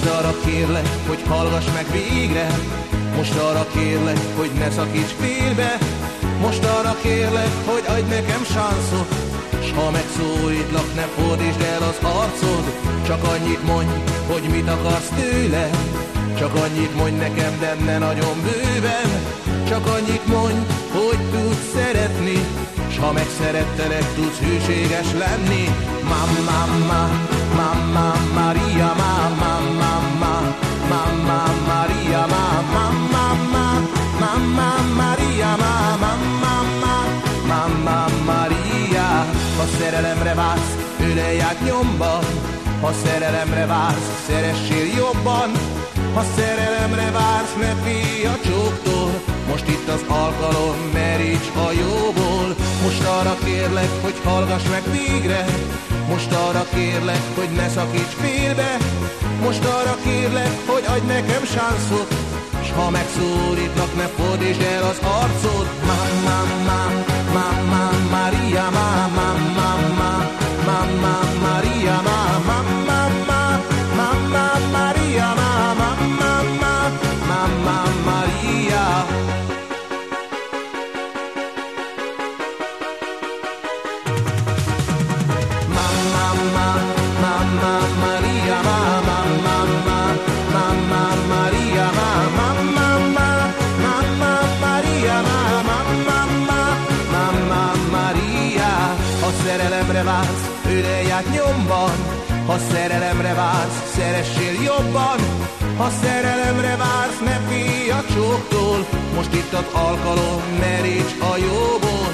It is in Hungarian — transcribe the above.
Most arra kérlek, hogy hallgass meg végre, most arra kérlek, hogy ne szakíts félbe, most arra kérlek, hogy adj nekem sanszot, s ha megszólítlak, ne fordítsd el az arcod. Csak annyit mondj, hogy mit akarsz tőle, csak annyit mondj nekem, de ne nagyon bőven. Csak annyit mondj, hogy tudsz szeretni, s ha megszerettelek, tudsz hűséges lenni. Mamma, mamma, Maria, mamma, mamma, mamma, Maria, mamma, mamma, mamma, Maria, mamma, mamma, mamma, Maria. Ha szerelemre vársz, ölelj át nyomban, ha szerelemre vársz, szeressél jobban. Ha szerelemre vársz, ne félj a csóktól, most itt az alkalom, meríts a jóból. Most arra kérlek, hogy hallgass meg végre, most arra kérlek, hogy ne szakíts félbe, most arra kérlek, hogy adj nekem sanszot, s ha megszólítlak, ne fordítsd el az arcod. Mamma, mamma, Maria, mamma, mamma, mamma, Maria, mamma, mamma, mamma, Maria, mamma, mamma, mamma, Maria. Mamma, mamma, Maria, mamma, mamma, mamma, Maria, mamma, mamma, mamma, Maria, mamma, mamma, mamma, Maria. Ha szerelemre vársz, ölelj át nyomban, ha szerelemre vársz, szeressél jobban. Ha szerelemre vársz, ne félj a csóktól, most itt az alkalom, meríts a jóból.